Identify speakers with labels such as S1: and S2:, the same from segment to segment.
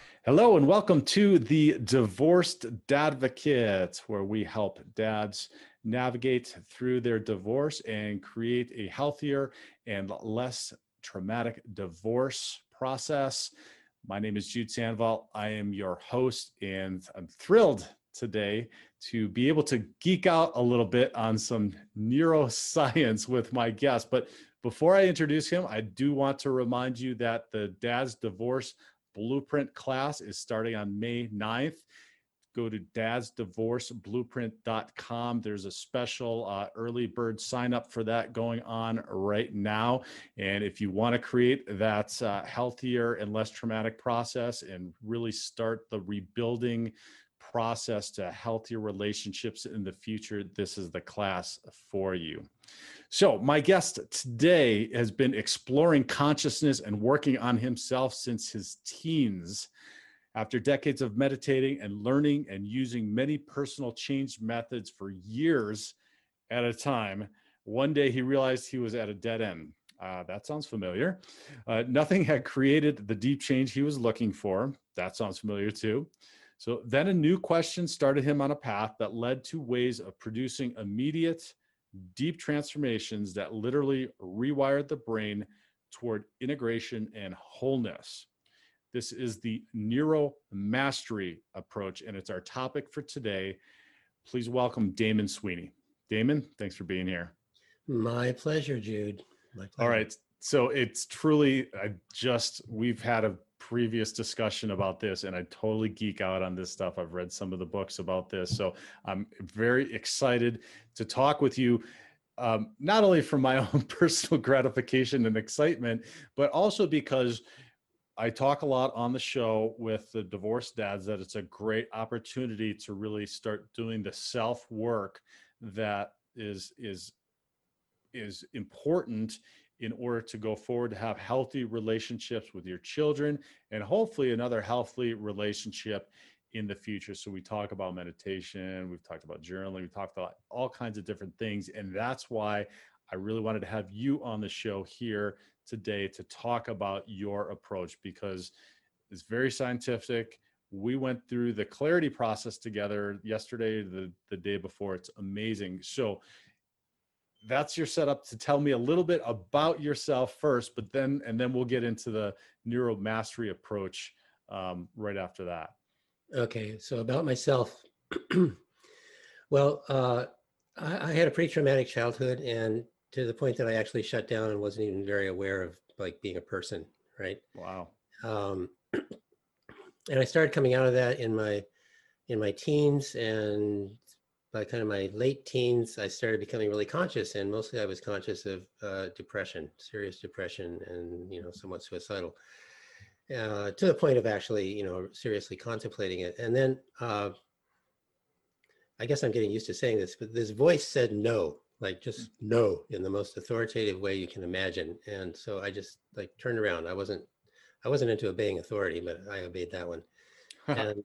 S1: Hello and welcome to the Divorced Dadvocate, where we help dads navigate through their divorce and create a healthier and less traumatic divorce process. My name is Jude Sandoval. I am your host, and I'm thrilled today to be able to geek out a little bit on some neuroscience with my guest. But before I introduce him, I do want to remind you that the Dad's Divorce Blueprint class is starting on May 9th. Go to dadsdivorceblueprint.com. There's a special early bird sign up for that going on right now. And if you want to create that healthier and less traumatic process and really start the rebuilding process to healthier relationships in the future, this is the class for you. So my guest today has been exploring consciousness and working on himself since his teens. After decades of meditating and learning and using many personal change methods for years at a time, one day he realized he was at a dead end. That sounds familiar. Nothing had created the deep change he was looking for. That sounds familiar too. So then a new question started him on a path that led to ways of producing immediate, deep transformations that literally rewired the brain toward integration and wholeness. This is the neuromastery approach, and it's our topic for today. Please welcome Damon Sweeney. Damon, thanks for being here.
S2: My pleasure, Jude. My pleasure.
S1: All right. So it's truly, we've had a previous discussion about this, and I totally geek out on this stuff. I've read some of the books about this. So I'm very excited to talk with you, not only for my own personal gratification and excitement, but also because I talk a lot on the show with the divorced dads that it's a great opportunity to really start doing the self-work that is important in order to go forward, to have healthy relationships with your children and hopefully another healthy relationship in the future. So we talk about meditation, we've talked about journaling, we've talked about all kinds of different things. And that's why I really wanted to have you on the show here today to talk about your approach, because it's very scientific. We went through the clarity process together yesterday, the day before. It's amazing. So that's your setup to tell me a little bit about yourself first, but then we'll get into the neuromastery approach right after that.
S2: Okay, so about myself. Well, I had a pretty traumatic childhood, and to the point that I actually shut down and wasn't even very aware of like being a person, right?
S1: Wow.
S2: And I started coming out of that in my teens, and by kind of my late teens, I started becoming really conscious, and mostly I was conscious of depression, serious depression, and somewhat suicidal, to the point of actually seriously contemplating it. And then I guess I'm getting used to saying this, but this voice said no, like just no, in the most authoritative way you can imagine. And so I just like turned around. I wasn't into obeying authority, but I obeyed that one. And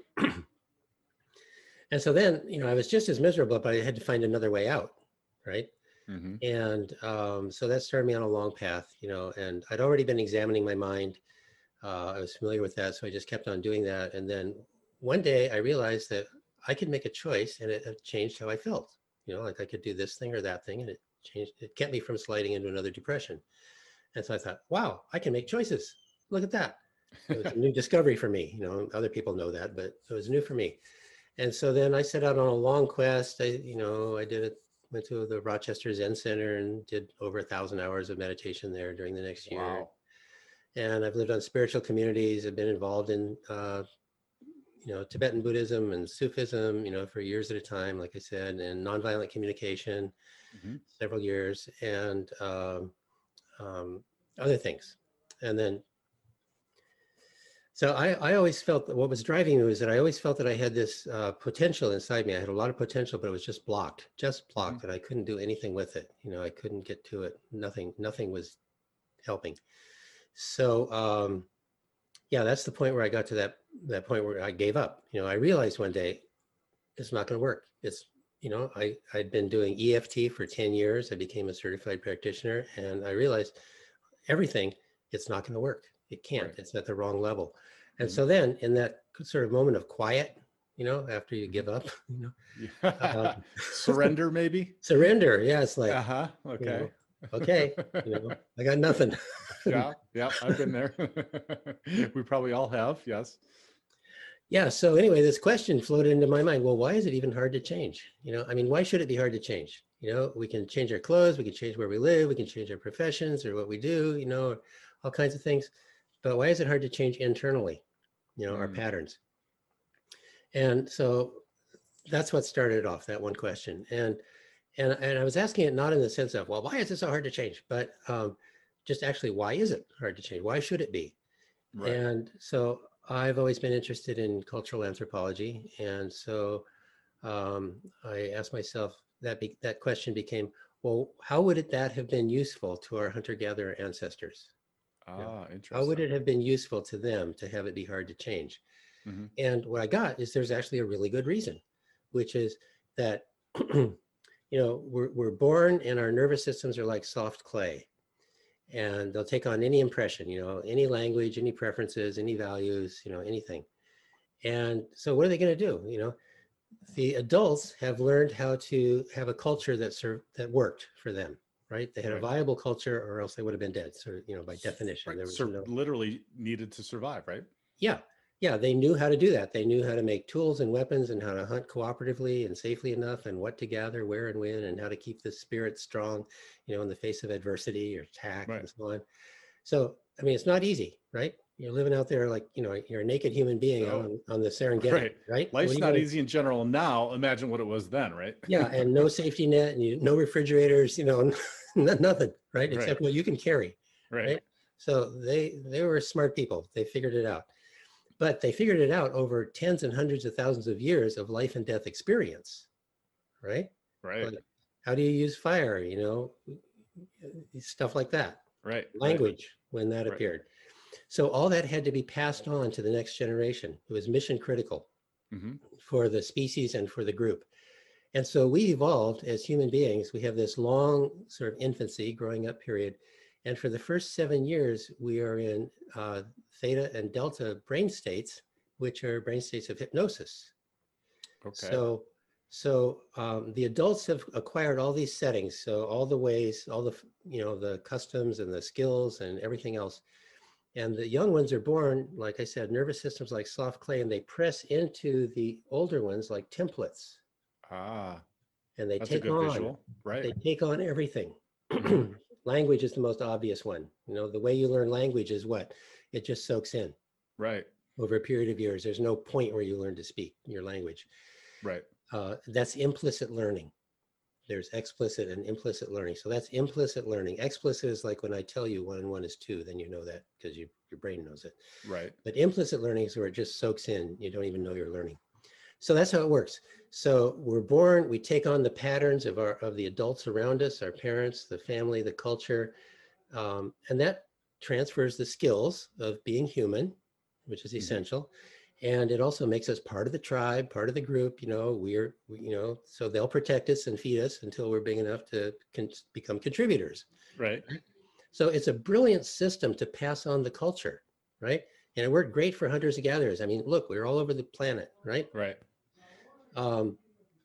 S2: and so then, I was just as miserable, but I had to find another way out, right?
S1: Mm-hmm.
S2: And so that started me on a long path, and I'd already been examining my mind. I was familiar with that, so I just kept on doing that. And then one day I realized that I could make a choice, and it changed how I felt. Like I could do this thing or that thing, and it kept me from sliding into another depression. And so I thought, wow, I can make choices. Look at that. It was a new discovery for me. Other people know that, but it was new for me. And so then I set out on a long quest. Went to the Rochester Zen Center and did over 1,000 hours of meditation there during the next year.
S1: Wow.
S2: And I've lived on spiritual communities. I've been involved in, Tibetan Buddhism and Sufism, for years at a time, like I said, and nonviolent communication, several years, and other things. And then, so I always felt that what was driving me was that I always felt that I had this potential inside me. I had a lot of potential, but it was just blocked, and I couldn't do anything with it. I couldn't get to it. Nothing was helping. So, yeah, that's the point where I got to that point where I gave up. I realized one day it's not going to work. It's, I'd been doing EFT for 10 years. I became a certified practitioner, and I realized everything, it's not going to work. It can't.
S1: Right.
S2: It's at the wrong level. And
S1: Mhm.
S2: so then in that sort of moment of quiet, after you give
S1: Mhm.
S2: up, uh,
S1: Yeah. Surrender, maybe?
S2: surrender. Yeah, it's like,
S1: Uh-huh.
S2: you
S1: Okay.
S2: know, okay, I got nothing.
S1: Yeah, yeah, I've been there. We probably all have, yes.
S2: Yeah. So anyway, this question floated into my mind. Well, why is it even hard to change? I mean, why should it be hard to change? We can change our clothes, we can change where we live, we can change our professions or what we do, all kinds of things. But why is it hard to change internally, our
S1: Mm,
S2: patterns? And so that's what started off that one question. And I was asking it not in the sense of, well, why is it so hard to change? But just actually, why is it hard to change? Why should it be?
S1: right.
S2: And so I've always been interested in cultural anthropology. And so I asked myself that question became, well, how would that have been useful to our hunter-gatherer ancestors? You know,
S1: Ah,
S2: how would
S1: interesting.
S2: it have been useful to them to have it be hard to change?
S1: Hmm.
S2: And what I got is there's actually a really good reason, which is that we're born and our nervous systems are like soft clay, and they'll take on any impression, any language, any preferences, any values, anything. And so what are they going to do? The adults have learned how to have a culture that worked for them, right? They had a
S1: Right.
S2: viable culture, or else they would have been dead. So, by definition,
S1: Right.
S2: there was
S1: So
S2: no.
S1: literally needed to survive, right?
S2: Yeah, yeah, they knew how to do that. They knew how to make tools and weapons and how to hunt cooperatively and safely enough, and what to gather, where and when, and how to keep the spirit strong, in the face of adversity or attack
S1: Right.
S2: and so on. So, I mean, it's not easy, right? You're living out there like, you're a naked human being out
S1: No.
S2: on the Serengeti,
S1: Right.
S2: right? What are
S1: Life's
S2: you
S1: not
S2: going to,
S1: easy in general now. Imagine what it was then, right?
S2: yeah, and no safety net and no refrigerators, nothing, right?
S1: Right.
S2: Except what you can carry,
S1: Right.
S2: right? So they were smart people. They figured it out. But they figured it out over tens and hundreds of thousands of years of life and death experience, right?
S1: Right.
S2: Like, how do you use fire? Stuff like that.
S1: Right. Right.
S2: Language, when that
S1: Right.
S2: appeared. So all that had to be passed on to the next generation. It was mission critical
S1: Hmm.
S2: for the species and for the group. And so we evolved as human beings. We have this long sort of infancy, growing up period. And for the first 7 years, we are in theta and delta brain states, which are brain states of hypnosis.
S1: Okay.
S2: So the adults have acquired all these settings. So all the ways, all the customs and the skills and everything else. And the young ones are born, like I said, nervous systems like soft clay, and they press into the older ones like templates,
S1: Ah,
S2: and they
S1: that's a
S2: take
S1: good
S2: on
S1: visual. Right.
S2: they take on everything.
S1: Hmm.
S2: Language is the most obvious one. The way you learn language is what? It just soaks in
S1: Right.
S2: over a period of years. There's no point where you learn to speak your language.
S1: Right.
S2: That's implicit learning. There's explicit and implicit learning. So that's implicit learning. Explicit is like when I tell you 1 and 1 is 2, then you know that because your brain knows it.
S1: Right.
S2: But implicit learning is where it just soaks in. You don't even know you're learning. So that's how it works. So we're born, we take on the patterns of the adults around us, our parents, the family, the culture, and that transfers the skills of being human, which is
S1: Hmm.
S2: essential. And it also makes us part of the tribe, part of the group. So they'll protect us and feed us until we're big enough to become contributors.
S1: Right.
S2: So it's a brilliant system to pass on the culture, right? And it worked great for hunters and gatherers. I mean, look, we're all over the planet, right?
S1: Right.
S2: Um,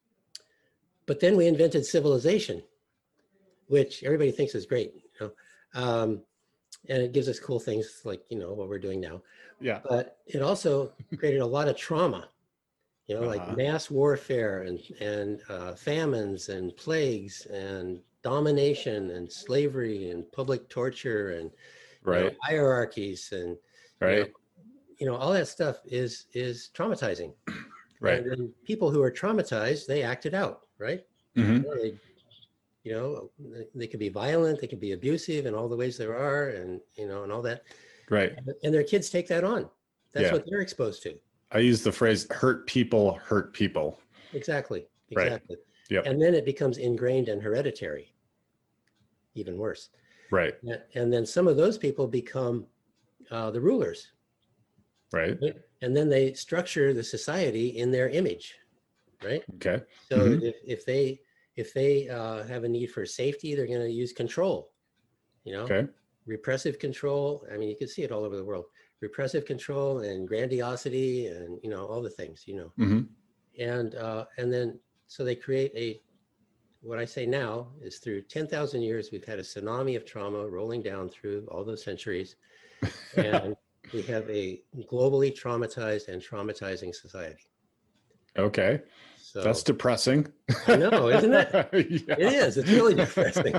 S2: but then we invented civilization, which everybody thinks is great, um, and it gives us cool things like what we're doing now.
S1: Yeah.
S2: But it also created a lot of trauma, like
S1: Uh-huh.
S2: mass warfare and famines and plagues and domination and slavery and public torture and
S1: Right.
S2: hierarchies and you know
S1: Right.
S2: all that stuff is traumatizing.
S1: Right.
S2: And then people who are traumatized, they act it out, right?
S1: Hmm.
S2: They, they could be violent, they could be abusive in all the ways there are, and all that.
S1: Right.
S2: And their kids take that on. That's
S1: Yeah.
S2: what they're exposed to.
S1: I use the phrase hurt people hurt people.
S2: Exactly,
S1: Right.
S2: exactly.
S1: Yep.
S2: And then it becomes ingrained and hereditary, even worse.
S1: Right.
S2: And then some of those people become the rulers,
S1: Right.
S2: right? And then they structure the society in their image, right?
S1: Okay.
S2: So
S1: Hmm.
S2: if they have a need for safety, they're going to use control, you know,
S1: Okay.
S2: repressive control. I mean, you can see it all over the world. Repressive control and grandiosity, and all the things.
S1: Hmm.
S2: And then so they create what I say now is, through 10,000 years, we've had a tsunami of trauma rolling down through all those centuries, and we have a globally traumatized and traumatizing society.
S1: Okay. That's
S2: So
S1: depressing.
S2: I know, isn't it?
S1: Yeah.
S2: It is. It's really depressing.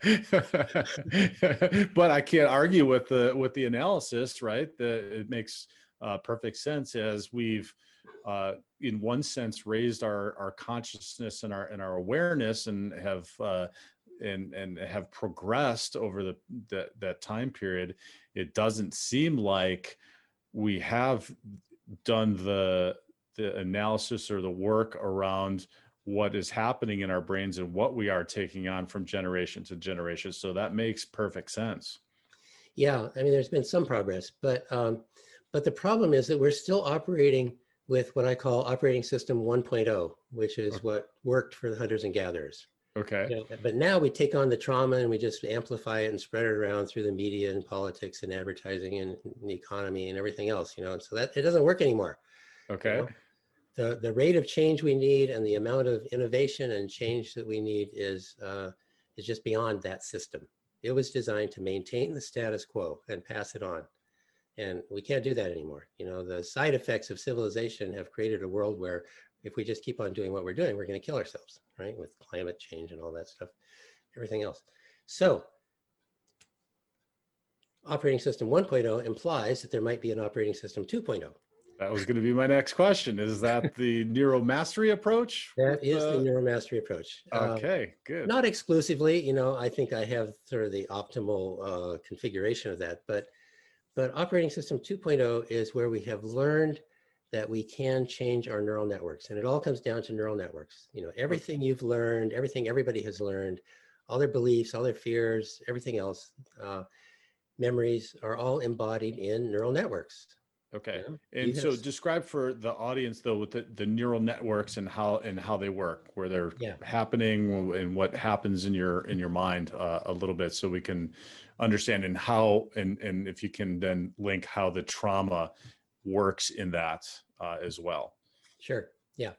S1: But I can't argue with the analysis, right? It makes perfect sense, as we've in one sense raised our consciousness and our awareness, and have progressed over that time period. It doesn't seem like we have done the analysis or the work around what is happening in our brains and what we are taking on from generation to generation. So that makes perfect sense.
S2: Yeah, I mean, there's been some progress, but the problem is that we're still operating with what I call operating system 1.0, which is what worked for the hunters and gatherers.
S1: Okay.
S2: But now we take on the trauma and we just amplify it and spread it around through the media and politics and advertising and the economy and everything else, and so that it doesn't work anymore.
S1: Okay.
S2: The rate of change we need and the amount of innovation and change that we need is just beyond that system. It was designed to maintain the status quo and pass it on. And we can't do that anymore. The side effects of civilization have created a world where if we just keep on doing what we're doing, we're going to kill ourselves, right? With climate change and all that stuff, everything else. So operating system 1.0 implies that there might be an operating system 2.0.
S1: That was going to be my next question. Is that the neuromastery approach?
S2: That is the neuromastery approach.
S1: Okay, good.
S2: Not exclusively, I think I have sort of the optimal configuration of that, but operating system 2.0 is where we have learned that we can change our neural networks. And it all comes down to neural networks. Everything you've learned, everything everybody has learned, all their beliefs, all their fears, everything else, memories are all embodied in neural networks.
S1: Okay. And so describe for the audience, though, with the neural networks and how they work, where they're happening, and what happens in your mind a little bit, so we can understand, and how, and if you can then link how the trauma works in that as well.
S2: Sure. Yeah.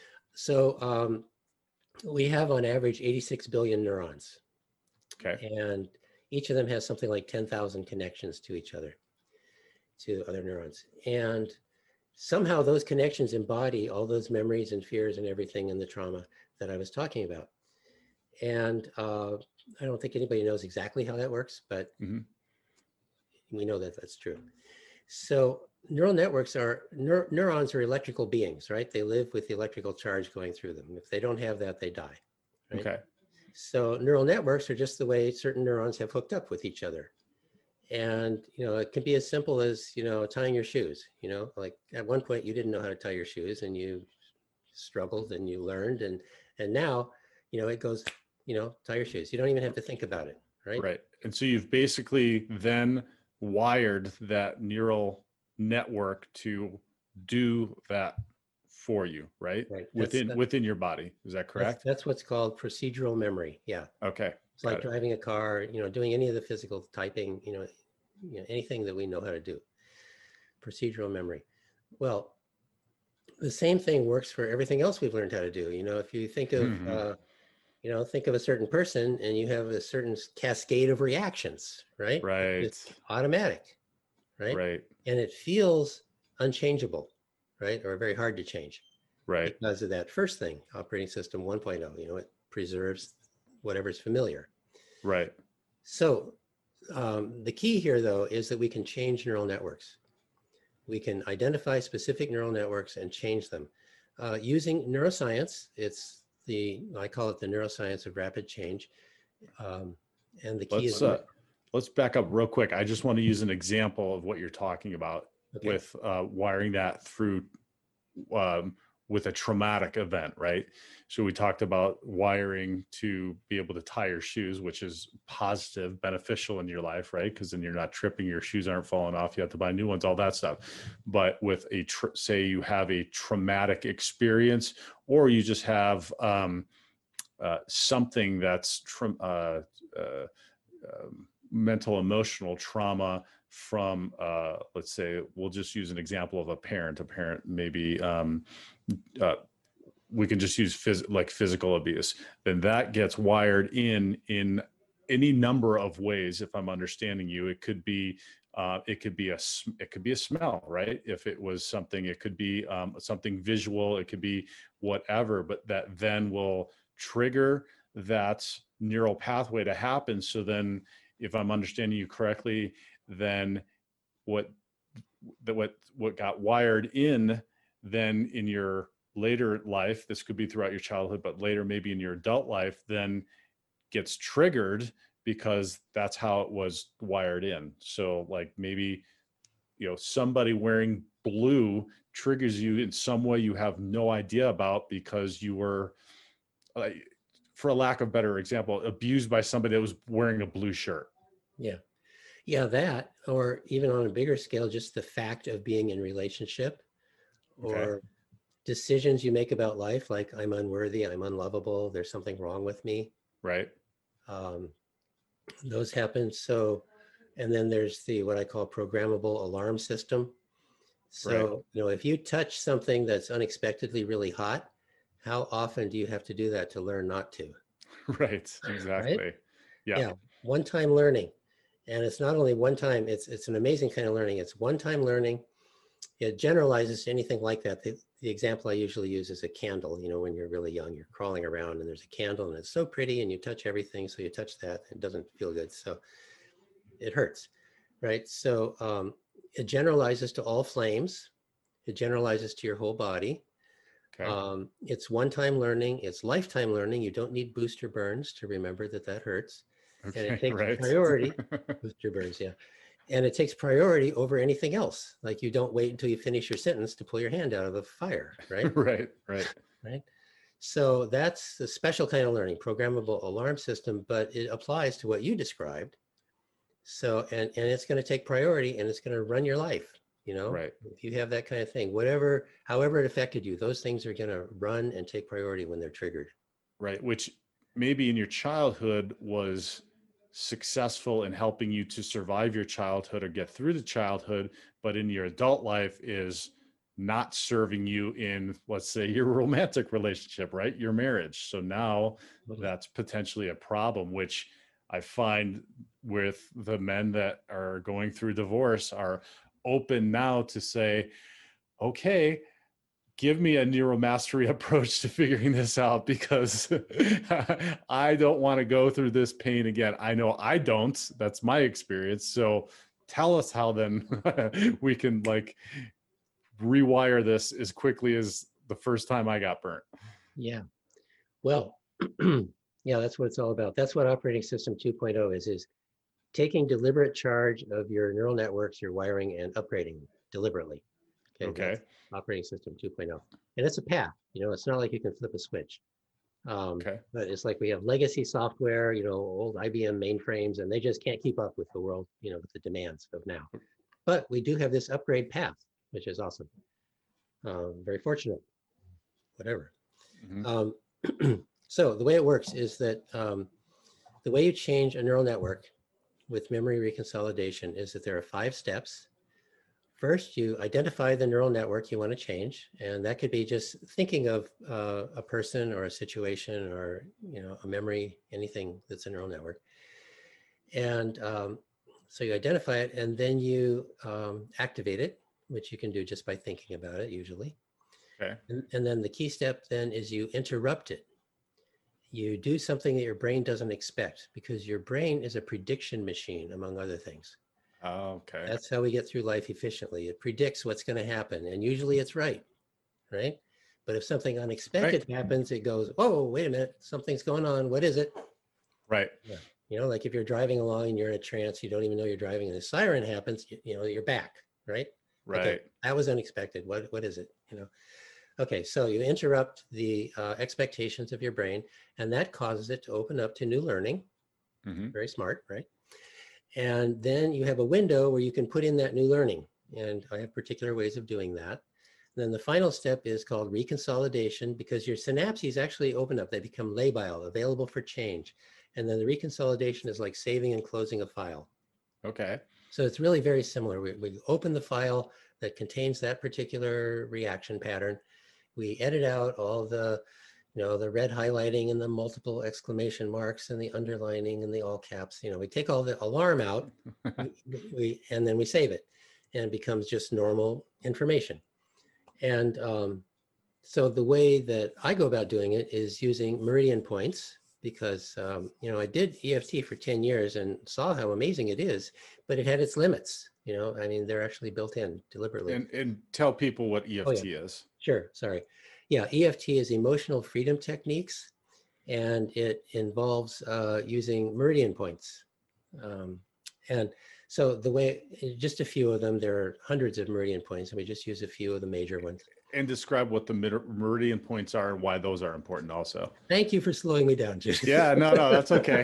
S2: So we have on average 86 billion neurons.
S1: Okay.
S2: And each of them has something like 10,000 connections to each other, to other neurons. And somehow those connections embody all those memories and fears and everything in the trauma that I was talking about. And I don't think anybody knows exactly how that works, but we know that that's true. So neural networks are, neurons are electrical beings, right? They live with the electrical charge going through them. If they don't have that, they die. Right?
S1: Okay.
S2: So neural networks are just the way certain neurons have hooked up with each other. And, it can be as simple as, tying your shoes, like at one point you didn't know how to tie your shoes and you struggled and you learned. And now, it goes, tie your shoes. You don't even have to think about it. Right.
S1: Right. And so you've basically then wired that neural network to do that for you, right?
S2: Right.
S1: Within your body. Is that correct?
S2: That's what's called procedural memory. Yeah.
S1: Okay.
S2: It's like driving a car, doing any of the physical typing, anything that we know how to do. Procedural memory. Well, the same thing works for everything else we've learned how to do. If you think of, think of a certain person and you have a certain cascade of reactions, right?
S1: Right.
S2: It's automatic, right?
S1: Right.
S2: And it feels unchangeable, right? Or very hard to change.
S1: Right.
S2: Because of that first thing, operating system 1.0, it preserves whatever's familiar.
S1: Right.
S2: So the key here, though, is that we can change neural networks. We can identify specific neural networks and change them. Using neuroscience, I call it the neuroscience of rapid change. And the key is...
S1: Let's back up real quick. I just want to use an example of what you're talking about with wiring that through with a traumatic event, right? So we talked about wiring to be able to tie your shoes, which is positive, beneficial in your life, right? Because then you're not tripping, your shoes aren't falling off, you have to buy new ones, all that stuff. But with say you have a traumatic experience, or you just have something that's mental emotional trauma from let's say we'll just use an example of a parent maybe uh, we can just use like physical abuse, then that gets wired in any number of ways. If I'm understanding you, it could be a smell, right? If it was something, it could be something visual, it could be whatever, but that then will trigger that neural pathway to happen. So then, if I'm understanding you correctly, then what what got wired in then in your later life, this could be throughout your childhood, but later maybe in your adult life, then gets triggered because that's how it was wired in. So like maybe, somebody wearing blue triggers you in some way you have no idea about because you were, for a lack of better example, abused by somebody that was wearing a blue shirt.
S2: Yeah. Yeah, that, or even on a bigger scale, just the fact of being in relationship,
S1: Okay.
S2: or decisions you make about life, like I'm unworthy, I'm unlovable, there's something wrong with me.
S1: Right.
S2: Um, those happen. So, and then there's the what I call programmable alarm system.
S1: Right.
S2: So, if you touch something that's unexpectedly really hot, how often do you have to do that to learn not to?
S1: Right.
S2: Right?
S1: Exactly. Yeah.
S2: Yeah, one-time learning. And it's not only one time, it's an amazing kind of learning. It's one-time learning. It generalizes to anything like that. The example I usually use is a candle. When you're really young, you're crawling around and there's a candle and it's so pretty and you touch everything. So you touch that, it doesn't feel good. So it hurts, right? So it generalizes to all flames. It generalizes to your whole body.
S1: Okay.
S2: It's one-time learning. It's lifetime learning. You don't need booster burns to remember that that hurts. And it
S1: Okay.
S2: takes
S1: Right.
S2: priority, booster burns, yeah. And it takes priority over anything else. Like you don't wait until you finish your sentence to pull your hand out of the fire, right?
S1: Right. Right.
S2: Right. So that's a special kind of learning, programmable alarm system, but it applies to what you described. So, and it's going to take priority and it's going to run your life.
S1: Right.
S2: If you have that kind of thing, however it affected you, those things are going to run and take priority when they're triggered.
S1: Right. Which maybe in your childhood was successful in helping you to survive your childhood or get through the childhood, but in your adult life is not serving you in, let's say, your romantic relationship, right? Your marriage. So now that's potentially a problem, which I find with the men that are going through divorce are open now to say, okay, give me a neuromastery approach to figuring this out because I don't want to go through this pain again. I know I don't. That's my experience. So tell us how then we can like rewire this as quickly as the first time I got burnt.
S2: Yeah. Well, yeah, that's what it's all about. That's what operating system 2.0 is taking deliberate charge of your neural networks, your wiring, and upgrading deliberately.
S1: Okay.
S2: That's operating system 2.0. And it's a path, it's not like you can flip a switch.
S1: Okay.
S2: But it's like we have legacy software, old IBM mainframes, and they just can't keep up with the world, with the demands of now. But we do have this upgrade path, which is awesome. Very fortunate, whatever.
S1: Mm-hmm.
S2: So the way it works is that the way you change a neural network with memory reconsolidation is that there are 5 steps. First, you identify the neural network you want to change, and that could be just thinking of a person or a situation or a memory, anything that's a neural network. And so you identify it, and then you activate it, which you can do just by thinking about it usually.
S1: Okay.
S2: And then the key step then is you interrupt it. You do something that your brain doesn't expect because your brain is a prediction machine, among other things.
S1: Okay.
S2: That's how we get through life efficiently. It predicts what's going to happen, and usually it's right? But if something unexpected happens, it goes, "Oh, wait a minute, something's going on. What is it?"
S1: Right.
S2: Yeah. Like if you're driving along and you're in a trance, you don't even know you're driving, and a siren happens, you're back, right?
S1: Right.
S2: Okay, that was unexpected. What is it? Okay, so you interrupt the expectations of your brain, and that causes it to open up to new learning.
S1: Mm-hmm.
S2: Very smart, right? And then you have a window where you can put in that new learning. And I have particular ways of doing that. And then the final step is called reconsolidation because your synapses actually open up. They become labile, available for change. And then the reconsolidation is like saving and closing a file.
S1: Okay.
S2: So it's really very similar. We open the file that contains that particular reaction pattern. We edit out all the, the red highlighting and the multiple exclamation marks and the underlining and the all caps. We take all the alarm out, and then we save it, and it becomes just normal information. And so the way that I go about doing it is using meridian points, because I did EFT for 10 years and saw how amazing it is, but it had its limits. I mean, they're actually built in deliberately.
S1: And tell people what EFT is.
S2: Sure. Sorry. Yeah. EFT is emotional freedom techniques, and it involves using meridian points. And so just a few of them, there are hundreds of meridian points, and we just use a few of the major ones.
S1: And describe what the meridian points are and why those are important also.
S2: Thank you for slowing me down, Jude.
S1: Yeah, no, that's okay.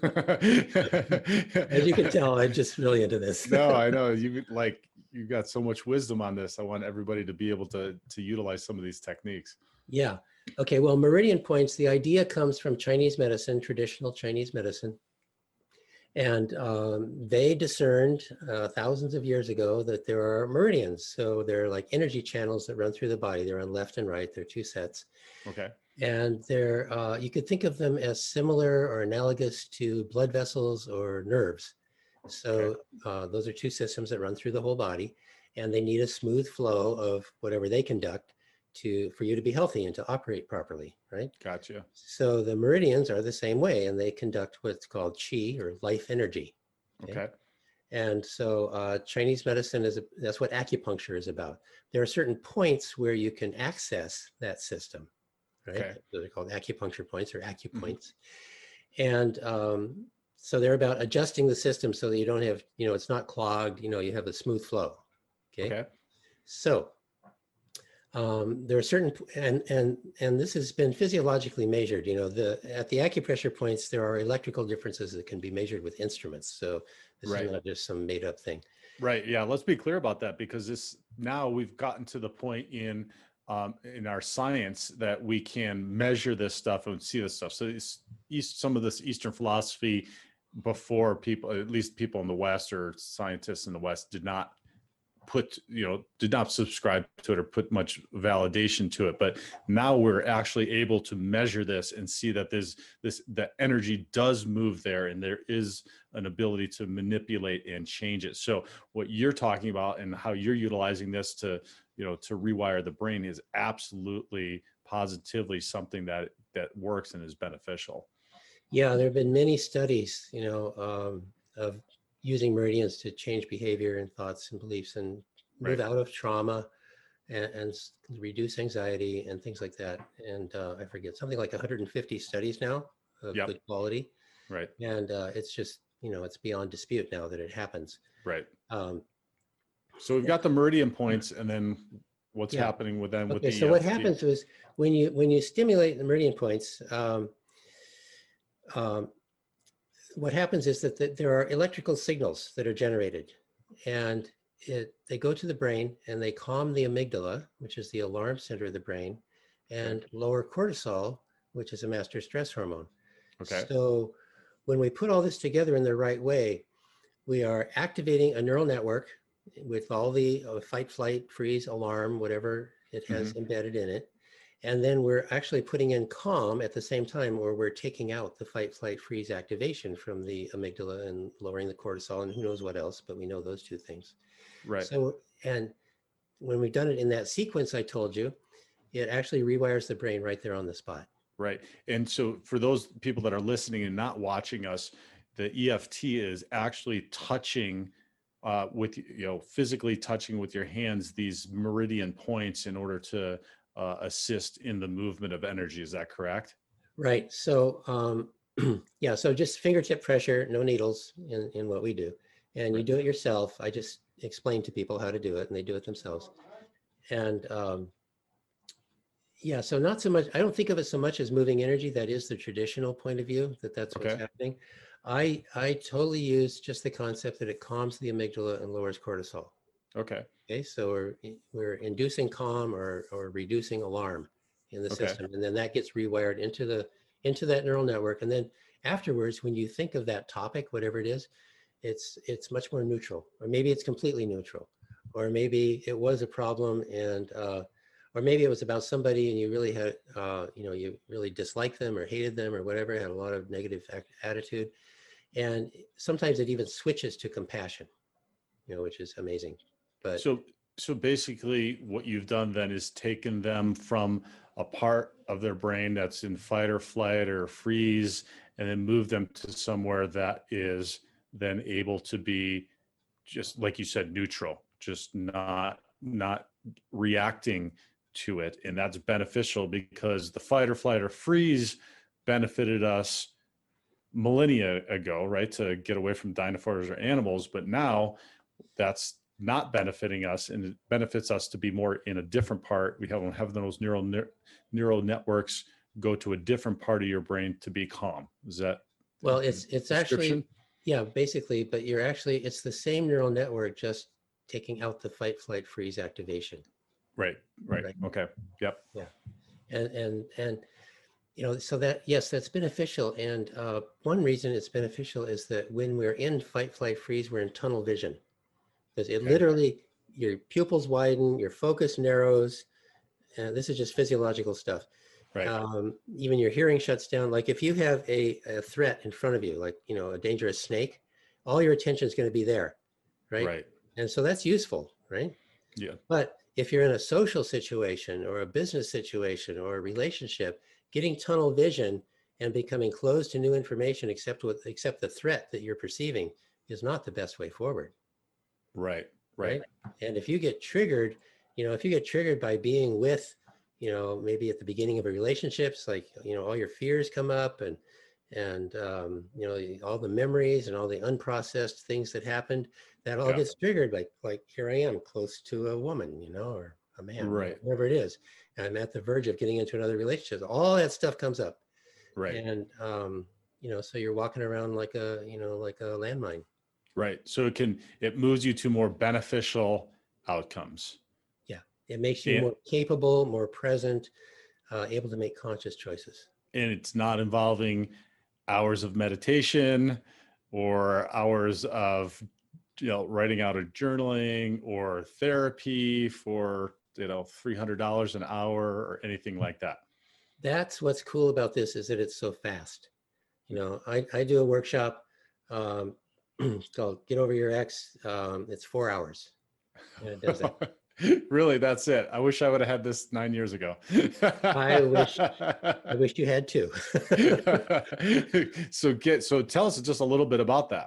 S2: As you can tell, I'm just really into this.
S1: No, I know you've got so much wisdom on this. I want everybody to be able to utilize some of these techniques.
S2: Yeah. Okay. Well, meridian points, the idea comes from Chinese medicine, traditional Chinese medicine. And they discerned thousands of years ago that there are meridians. So they're like energy channels that run through the body. They're on left and right. They're two sets.
S1: Okay.
S2: And they're, you could think of them as similar or analogous to blood vessels or nerves. So those are two systems that run through the whole body, and they need a smooth flow of whatever they conduct for you to be healthy and to operate properly, right?
S1: Gotcha.
S2: So the meridians are the same way, and they conduct what's called qi, or life energy.
S1: Okay.
S2: And so Chinese medicine that's what acupuncture is about. There are certain points where you can access that system, right?
S1: Okay.
S2: Those are called acupuncture points or acupoints. And so they're about adjusting the system so that you don't have, it's not clogged, you have a smooth flow. Okay. So there are certain, and this has been physiologically measured, at the acupressure points, there are electrical differences that can be measured with instruments. So this is not just some made up thing.
S1: Right. Yeah. Let's be clear about that, because now we've gotten to the point in our science that we can measure this stuff and see this stuff. So some of this Eastern philosophy before, people, at least people in the West or scientists in the West, did not subscribe to it or put much validation to it. But now we're actually able to measure this and see that the energy does move there, and there is an ability to manipulate and change it. So what you're talking about and how you're utilizing this to rewire the brain is absolutely positively something that works and is beneficial.
S2: Yeah, there have been many studies, of using meridians to change behavior and thoughts and beliefs and move out of trauma and reduce anxiety and things like that. And I forget, something like 150 studies now of good quality.
S1: Right.
S2: And it's just, it's beyond dispute now that it happens.
S1: Right. So we've got the meridian points, and then what's happening with them?
S2: Okay, so what happens is when you stimulate the meridian points, what happens is that there are electrical signals that are generated, and they go to the brain and they calm the amygdala, which is the alarm center of the brain, and lower cortisol, which is a master stress hormone.
S1: Okay.
S2: So when we put all this together in the right way, we are activating a neural network with all the fight, flight, freeze, alarm, whatever it has embedded in it. And then we're actually putting in calm at the same time, where we're taking out the fight, flight, freeze activation from the amygdala and lowering the cortisol and who knows what else, but we know those two things.
S1: Right.
S2: So, and when we've done it in that sequence I told you, it actually rewires the brain right there on the spot.
S1: Right. And so for those people that are listening and not watching us, the EFT is actually touching with, physically touching with your hands these meridian points in order to assist in the movement of energy. Is that correct?
S2: Right. So, yeah, so just fingertip pressure, no needles in what we do. And you do it yourself. I just explain to people how to do it, and they do it themselves. And yeah, so not so much, I don't think of it so much as moving energy. That is the traditional point of view, that's what's happening. I totally use just the concept that it calms the amygdala and lowers cortisol. Okay, so we're inducing calm or reducing alarm in the system, and then that gets rewired into that neural network. And then afterwards, when you think of that topic, whatever it is, it's much more neutral, or maybe it's completely neutral, or maybe it was a problem and or maybe it was about somebody and you really had you really disliked them or hated them or whatever, had a lot of negative attitude, and sometimes it even switches to compassion, which is amazing. But
S1: so basically what you've done then is taken them from a part of their brain that's in fight or flight or freeze, and then moved them to somewhere that is then able to be, just like you said, neutral, just not reacting to it. And that's beneficial because the fight or flight or freeze benefited us millennia ago, right? To get away from dinosaurs or animals. But now that's not benefiting us, and it benefits us to be more in a different part. We have those neural networks go to a different part of your brain to be calm. Is that
S2: well, it's actually, yeah, basically, but it's the same neural network, just taking out the fight, flight, freeze activation.
S1: Right. Okay. Yep.
S2: Yeah. And so that, yes, that's beneficial. And one reason it's beneficial is that when we're in fight, flight, freeze, we're in tunnel vision, because it literally, your pupils widen, your focus narrows, and this is just physiological stuff.
S1: Right.
S2: Even your hearing shuts down. Like if you have a threat in front of you, like, a dangerous snake, all your attention is going to be there. Right. And so that's useful. Right.
S1: Yeah.
S2: But if you're in a social situation or a business situation or a relationship, getting tunnel vision and becoming closed to new information except the threat that you're perceiving is not the best way forward.
S1: Right.
S2: And if you get triggered, by being with, maybe at the beginning of a relationship, it's like, all your fears come up and all the memories and all the unprocessed things that happened, that all gets triggered. Like here I am close to a woman, or a man,
S1: right,
S2: whatever it is. And I'm at the verge of getting into another relationship. All that stuff comes up.
S1: Right.
S2: And, so you're walking around like a landmine.
S1: Right. So it moves you to more beneficial outcomes.
S2: Yeah. It makes you more capable, more present, able to make conscious choices.
S1: And it's not involving hours of meditation or hours of, writing out a journaling or therapy for, $300 an hour or anything like that.
S2: That's what's cool about this, is that it's so fast. I do a workshop called Get Over Your Ex. It's 4 hours. And it does that.
S1: Really, that's it. I wish I would have had this 9 years ago.
S2: I wish you had too.
S1: So tell us just a little bit about that.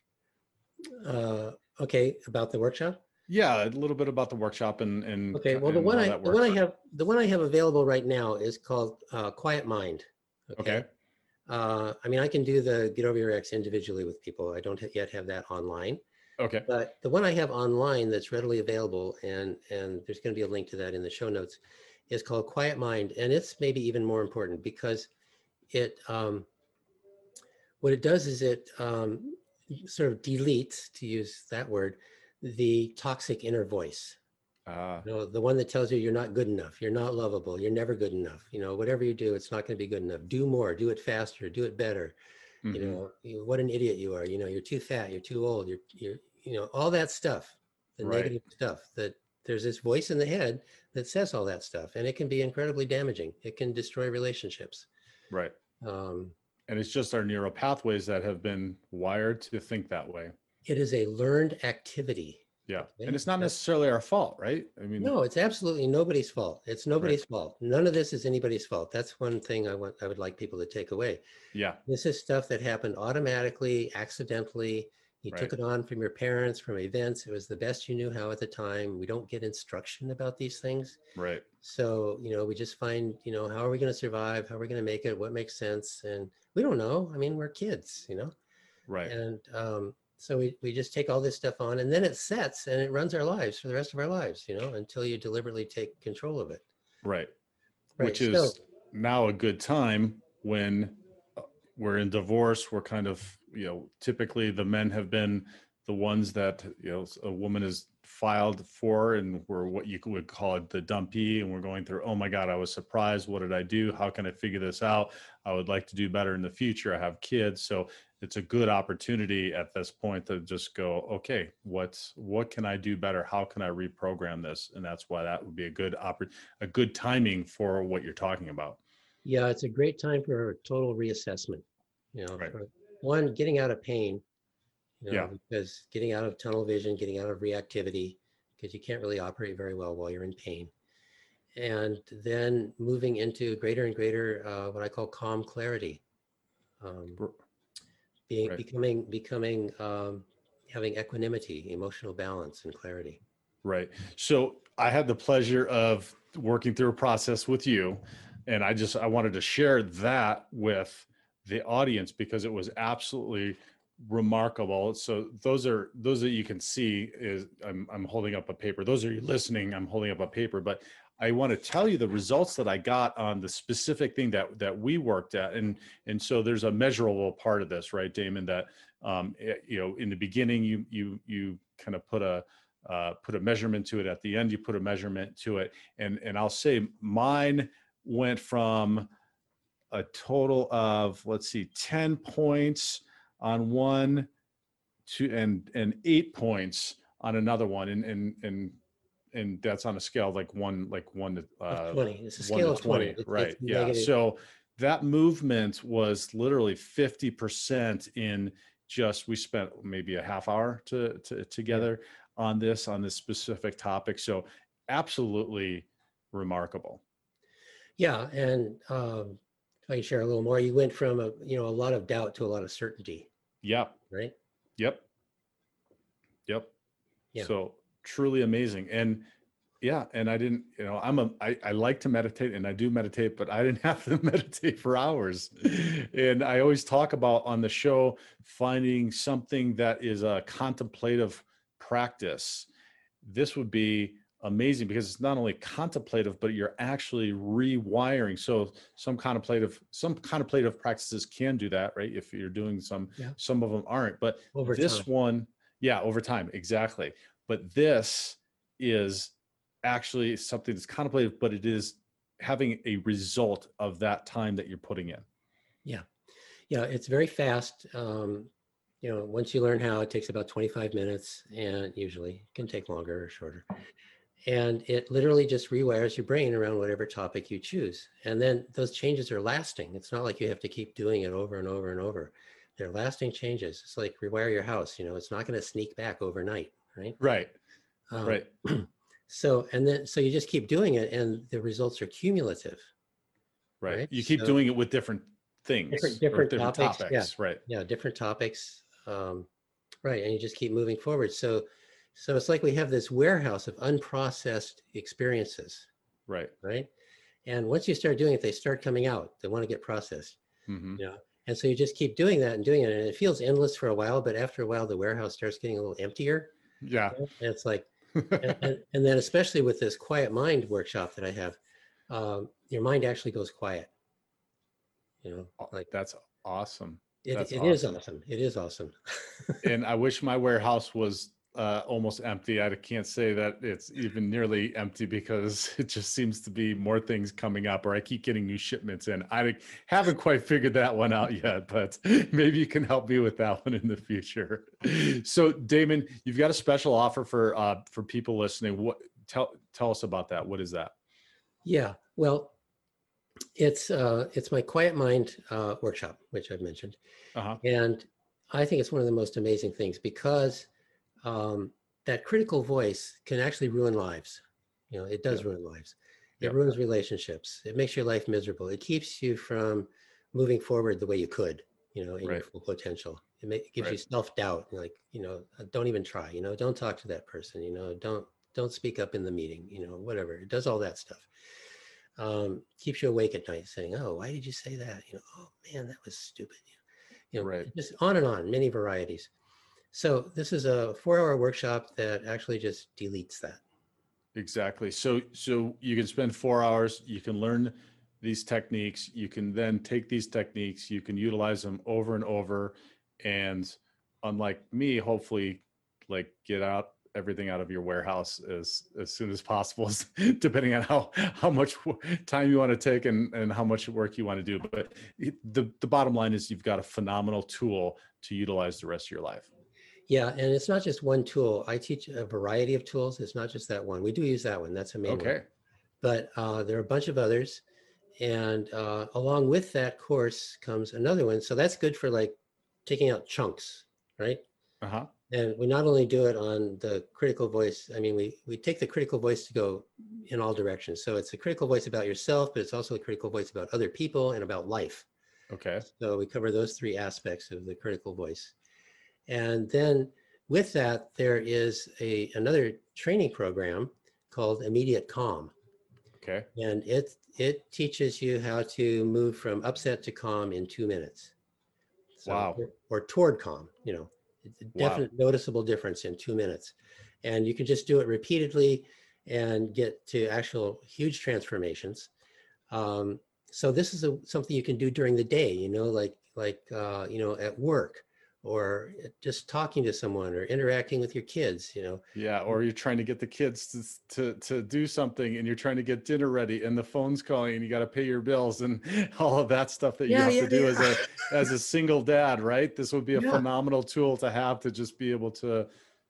S2: Okay, about the workshop.
S1: Yeah, a little bit about the workshop and
S2: okay. Well, the one I have available right now is called Quiet Mind.
S1: Okay.
S2: I can do the Get Over Your Ex individually with people. I don't yet have that online.
S1: Okay.
S2: But the one I have online that's readily available, and there's going to be a link to that in the show notes, is called Quiet Mind. And it's maybe even more important because it, what it does is it sort of deletes, to use that word, the toxic inner voice. The one that tells you you're not good enough, you're not lovable, you're never good enough. Whatever you do, it's not going to be good enough. Do more, do it faster, do it better. Mm-hmm. What an idiot you are. You're too fat, you're too old, you're all that stuff, the negative stuff, that there's this voice in the head that says all that stuff, and it can be incredibly damaging. It can destroy relationships.
S1: Right. And it's just our neural pathways that have been wired to think that way.
S2: It is a learned activity.
S1: Yeah. Okay? And it's not necessarily our fault, right?
S2: No, it's absolutely nobody's fault. It's nobody's fault. None of this is anybody's fault. That's one thing I would like people to take away.
S1: Yeah.
S2: This is stuff that happened automatically, accidentally. You took it on from your parents, from events. It was the best you knew how at the time. We don't get instruction about these things.
S1: Right.
S2: So, we just find, how are we going to survive? How are we going to make it? What makes sense? And we don't know. We're kids,
S1: Right.
S2: And so we just take all this stuff on, and then it sets and it runs our lives for the rest of our lives, until you deliberately take control of it.
S1: Right. Which is now a good time when we're in divorce. We're kind of, typically the men have been the ones that, a woman is filed for, and we're what you would call it the dumpy, and we're going through, oh my God, I was surprised. What did I do? How can I figure this out? I would like to do better in the future. I have kids. So it's a good opportunity at this point to just go, okay, what can I do better? How can I reprogram this? And that's why that would be a good timing for what you're talking about.
S2: Yeah, it's a great time for a total reassessment.
S1: Right.
S2: For one, getting out of pain,
S1: Yeah.
S2: because getting out of tunnel vision, getting out of reactivity, because you can't really operate very well while you're in pain. And then moving into greater and greater, what I call calm clarity, um,
S1: Right.
S2: becoming, having equanimity, emotional balance, and clarity.
S1: Right. So I had the pleasure of working through a process with you, and I wanted to share that with the audience because it was absolutely remarkable. So those that you can see is I'm holding up a paper. Those are you listening, I'm holding up a paper, but I want to tell you the results that I got on the specific thing that we worked at. And so there's a measurable part of this, right, Damon, that in the beginning you kind of put a measurement to it. At the end, you put a measurement to it. And I'll say mine went from a total of, let's see, 10 points on one to and 8 points on another one. And that's on a scale of like one to
S2: Of 20. It's a
S1: 1
S2: scale
S1: to
S2: of 20.
S1: 20.
S2: It's
S1: Right. Yeah.
S2: negative.
S1: So that movement was literally 50% in just, we spent maybe a half hour together on this specific topic. So absolutely remarkable.
S2: Yeah, and if I can share a little more, you went from a lot of doubt to a lot of certainty,
S1: Yep.
S2: right?
S1: Yep. Yep.
S2: Yeah.
S1: So truly amazing. And yeah, and I didn't, I like to meditate and I do meditate, but I didn't have to meditate for hours. And I always talk about on the show, finding something that is a contemplative practice. This would be amazing because it's not only contemplative, but you're actually rewiring. So some contemplative practices can do that, right? If you're doing some of them aren't, but
S2: Over
S1: this
S2: time.
S1: one, yeah, over time, exactly. But this is actually something that's contemplative, but it is having a result of that time that you're putting in.
S2: Yeah. Yeah, it's very fast. Once you learn how, it takes about 25 minutes, and usually it can take longer or shorter. And it literally just rewires your brain around whatever topic you choose. And then those changes are lasting. It's not like you have to keep doing it over and over and over. They're lasting changes. It's like rewire your house. It's not going to sneak back overnight, right?
S1: Right.
S2: Um,
S1: Right.
S2: So you just keep doing it, and the results are cumulative.
S1: Right. You keep doing it with different things,
S2: different
S1: topics.
S2: Yeah.
S1: Right.
S2: Yeah, different topics. Right, and you just keep moving forward. So it's like we have this warehouse of unprocessed experiences.
S1: Right.
S2: Right. And once you start doing it, they start coming out. They want to get processed.
S1: Mm-hmm.
S2: And so you just keep doing that and doing it, and it feels endless for a while. But after a while, the warehouse starts getting a little emptier.
S1: Yeah.
S2: And it's like, and then especially with this quiet mind workshop that I have, your mind actually goes quiet. Like
S1: that's awesome.
S2: It is awesome. It is awesome.
S1: And I wish my warehouse was almost empty. I can't say that it's even nearly empty because it just seems to be more things coming up, or I keep getting new shipments in. I haven't quite figured that one out yet, but maybe you can help me with that one in the future. So Damon, you've got a special offer for people listening. Tell us about that. What is that?
S2: Yeah, well, it's my quiet mind workshop, which I've mentioned. And I think it's one of the most amazing things because that critical voice can actually ruin lives. It does ruin lives. It ruins relationships. It makes your life miserable. It keeps you from moving forward the way you could, in your full potential. It gives you self-doubt, like, don't even try, don't talk to that person, don't speak up in the meeting, whatever. It does all that stuff. Keeps you awake at night saying, oh, why did you say that? Oh man, that was stupid. Just on and on, many varieties. So this is a 4-hour workshop that actually just deletes that.
S1: Exactly. So you can spend 4 hours, you can learn these techniques, you can then take these techniques, you can utilize them over and over. And unlike me, hopefully like get out everything out of your warehouse as soon as possible, depending on how much time you want to take and how much work you want to do. But the bottom line is you've got a phenomenal tool to utilize the rest of your life.
S2: Yeah, and it's not just one tool. I teach a variety of tools. It's not just that one. We do use that one. That's a main one.
S1: Okay.
S2: But there are a bunch of others. And along with that course comes another one. So that's good for like taking out chunks, right?
S1: Uh-huh.
S2: And we not only do it on the critical voice, I mean, we take the critical voice to go in all directions. So it's a critical voice about yourself, but it's also a critical voice about other people and about life.
S1: Okay.
S2: So we cover those three aspects of the critical voice. And then with that, there is another training program called Immediate Calm.
S1: Okay.
S2: And it teaches you how to move from upset to calm in 2 minutes. So,
S1: Wow.
S2: or toward calm, it's a definite noticeable difference in 2 minutes. And you can just do it repeatedly and get to actual huge transformations. So this is something you can do during the day, like at work, or just talking to someone or interacting with your kids,
S1: Yeah, or you're trying to get the kids to do something, and you're trying to get dinner ready, and the phone's calling, and you got to pay your bills, and all of that stuff that you have to do as a single dad, right? This would be a phenomenal tool to have to just be able to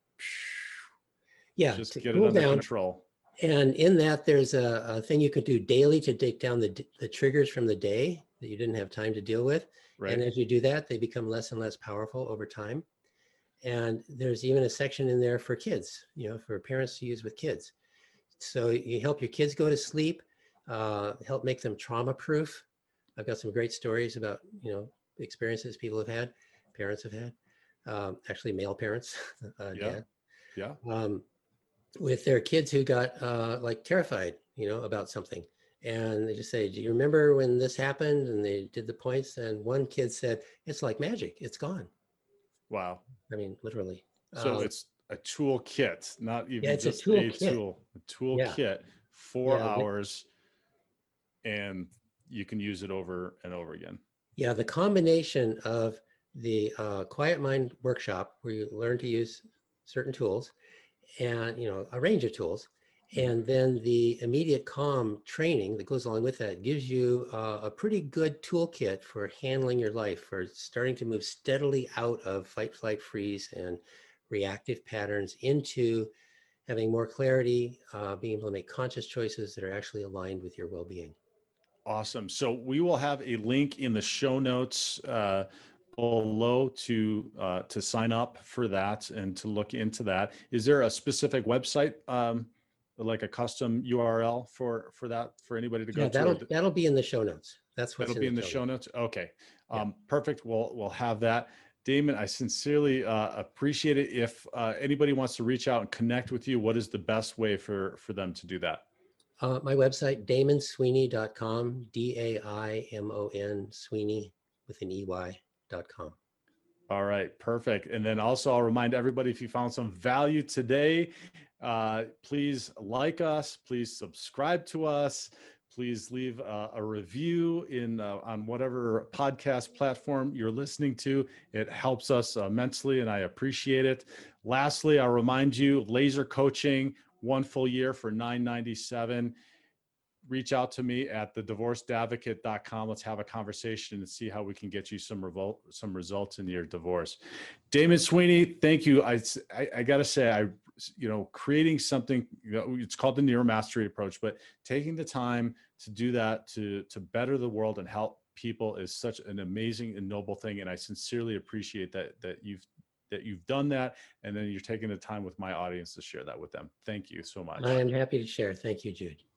S1: just
S2: to
S1: get it
S2: cool
S1: under
S2: down.
S1: control.
S2: And in that, there's a thing you can do daily to take down the triggers from the day that you didn't have time to deal with.
S1: Right.
S2: And as you do that, they become less and less powerful over time. And there's even a section in there for kids, for parents to use with kids. So you help your kids go to sleep, help make them trauma proof. I've got some great stories about, experiences people have had, parents have had, actually male parents, dad.
S1: Yeah.
S2: With their kids who got like terrified, about something. And they just say, do you remember when this happened? And they did the points. And one kid said, it's like magic. It's gone.
S1: Wow.
S2: I mean, literally.
S1: So it's a toolkit, not even
S2: it's
S1: just
S2: a
S1: toolkit, 4
S2: Yeah.
S1: hours, and you can use it over and over again.
S2: Yeah, the combination of the Quiet Mind workshop, where you learn to use certain tools, and a range of tools, and then the Immediate Calm training that goes along with that gives you a pretty good toolkit for handling your life, for starting to move steadily out of fight, flight, freeze, and reactive patterns into having more clarity, being able to make conscious choices that are actually aligned with your well-being.
S1: Awesome. So we will have a link in the show notes below to sign up for that and to look into that. Is there a specific website, like a custom URL for that, for anybody to go to?
S2: That'll be in the show notes. That'll
S1: be in the show notes. Okay. Perfect. We'll have that. Damon, I sincerely appreciate it. If anybody wants to reach out and connect with you, what is the best way for them to do that?
S2: My website, daimonsweeney.com, DAIMON Sweeney with an EY.com.
S1: All right, perfect. And then also I'll remind everybody, if you found some value today, please like us, please subscribe to us, please leave a review on whatever podcast platform you're listening to. It helps us immensely, and I appreciate it. Lastly, I'll remind you, laser coaching, 1 full year for $997. Reach out to me at thedivorcedadvocate.com. Let's have a conversation and see how we can get you some results in your divorce. Damon Sweeney, thank you. I got to say, creating something, it's called the Neuromastery approach, but taking the time to do that, to better the world and help people is such an amazing and noble thing. And I sincerely appreciate that you've done that. And then you're taking the time with my audience to share that with them. Thank you so much.
S2: I am happy to share. Thank you, Jude.